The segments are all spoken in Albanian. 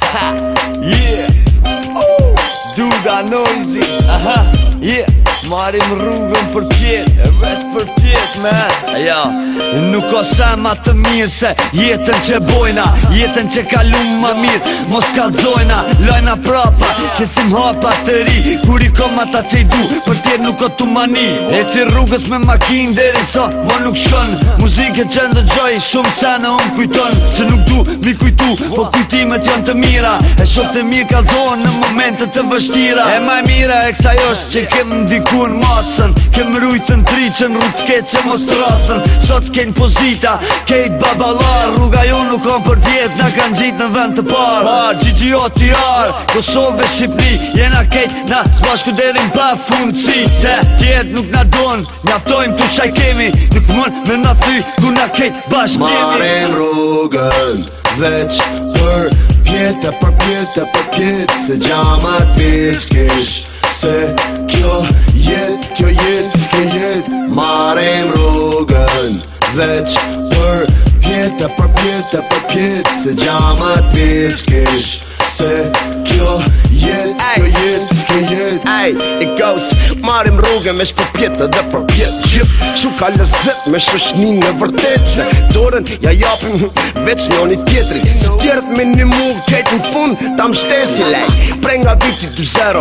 Yeah. Duga Noisy. Yeah. Marim rrugën për pjetë, e veç për pjetë, man. Ja, nuk ka sema të mirë se jetën që bojna, jetën që kalum ma mirë, mos kallzojna, lojna prapa, që si m'hapa të ri, kur i kom ata që i du, për tjerë nuk o tu mani. E që rrugës me makin deri sa, mo nuk shkon, muzike që ndëgjoj, shumë sene unë kujton, që nuk du mi kujtu, po kujtimet janë të mira, e shumë të mirë kallzohen në momentet të vështira. E maj mira e kësaj është që kem ndikun masën, kem rujtën triqën, rrut keq që mos trasën, sot kejnë pozita, kejt babalar, rruga ju nuk kam për djetë, na kanë gjitë në vend të parë. GGOTR, Kosovë, Shqipni, jena kejt, na s'bashku derin pa fundësi, se tjetë nuk na donë, njaftojmë të shaj kemi, nuk mund me na thy, ku na kejt bashk kemi. Marim rrugën, veç për pjetë, për pjetë, për pjetë, se gjamat piskish, se kjo jetë, kjo jetë, kjo jetë. Marim rrugën, veç për pjetë, për pjetë, për pjetë, se gjamat piskish, se kjo jetë, kjo jetë, kjo jetë. Ej, it goes, marim rrugën me shpërpjetë dhe përpjetë gjithë, që ka lezet me shoshni në vërtet, se dorën ja japim veç njoni tjetri, se tjerët me një move kejtë në fund, ta më shtesi lej, prej nga viti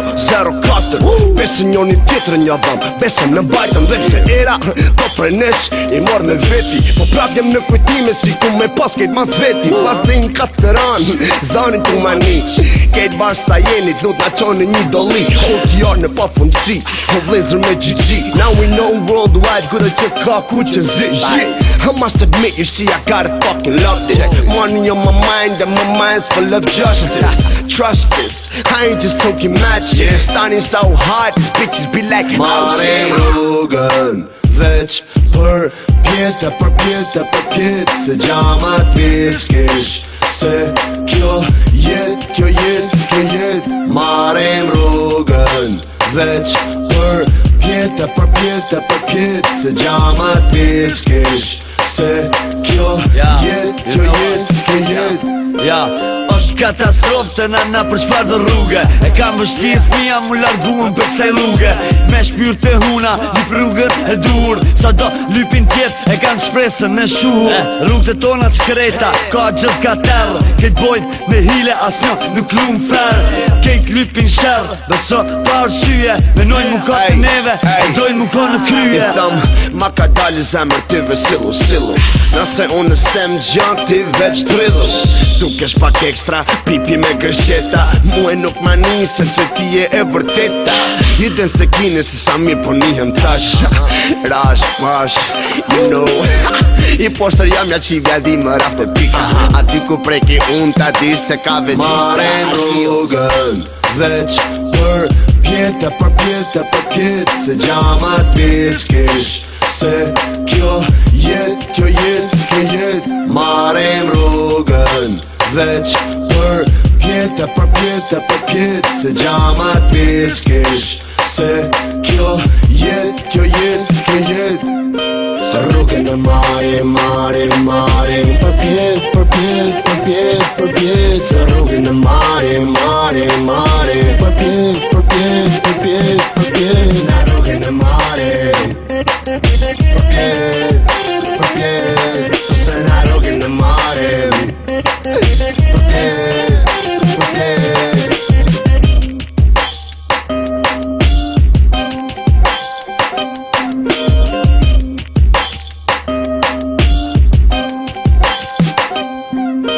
2004, besë njoni tjetër një dham, besëm në bajtëm dhe pse era, po prej nesh, i morë me veti, po prap jem në kujtime si ku me pas kejtë mas veti, pas dhe një kateran, zanin të mani, kejtë bashkë sa jeni, dhut na qonë një doli, hot jarë në pa fundësi, ho vlezër me GG, now we know worldwide, gure që ka ku që zi, I must admit, you see, I gotta fucking love this. Money on my mind, and my mind's full of justice. Trust this, I ain't just talking mad shit. Starting so hard, these bitches be like, Marim rrugën, veç për pjetë, për pjetë, për pjetë, se gjamat piskish, se kjo jetë, kjo jetë, kjo jetë. Marim rrugën, veç për pjetë, për pjetë, për pjetë, se gjamat piskish, se kjo jetë, kjo jetë, kjo jetë. Ja, është katastrofë të na për shfar dhe rrugë, e kam vështirë fmija mu larguën për kësaj rrugë, me shpyrë të huna, një për rrugët e dur, sa do lypin tjetë e kanë shpresën në shuhë, rrugët e tona shkreta, ka gjithë ka terë, kejt bojt me hile as një nuk lumë ferë, kejt lypin shërë, beso pa arsye, menojnë mu ka të neve, e dojnë mu ka në krye. I thëmë, ma ka dalë zemër ti vesilu, silu, nëse unë stem gjanë ti veç dridhu, dukesh pak ekstra, pipi me gërsheta, mu e nuk mani se që ti e vërteta, jitën se kine se sa mirë po njëhem tash, rash, pash, you know, i poshtër jam ja qivja di më rafte pika, aty ku preki unë ta dish se ka veç. Marim rrugën, veç për pjetë, për pjetë, për pjetë, se gjamat piskish, se kjo jetë, kjo jetë, kjo jetë. Marim rrugën, veç për pjetë, për pjetë, për pjetë, se gjamat piskish, se kjo jetë, kjo jetë, kjo jetë. Se rrugën e marim, marim, marim, për pjetë, për pjetë, për pjetë, për pjetë, se rrugën e marim, marim, marim, për pjetë, për pjetë, për pjetë, për pjetë, na rrugën e marim, për pjetë, për pjetë, se na rrugën e marim.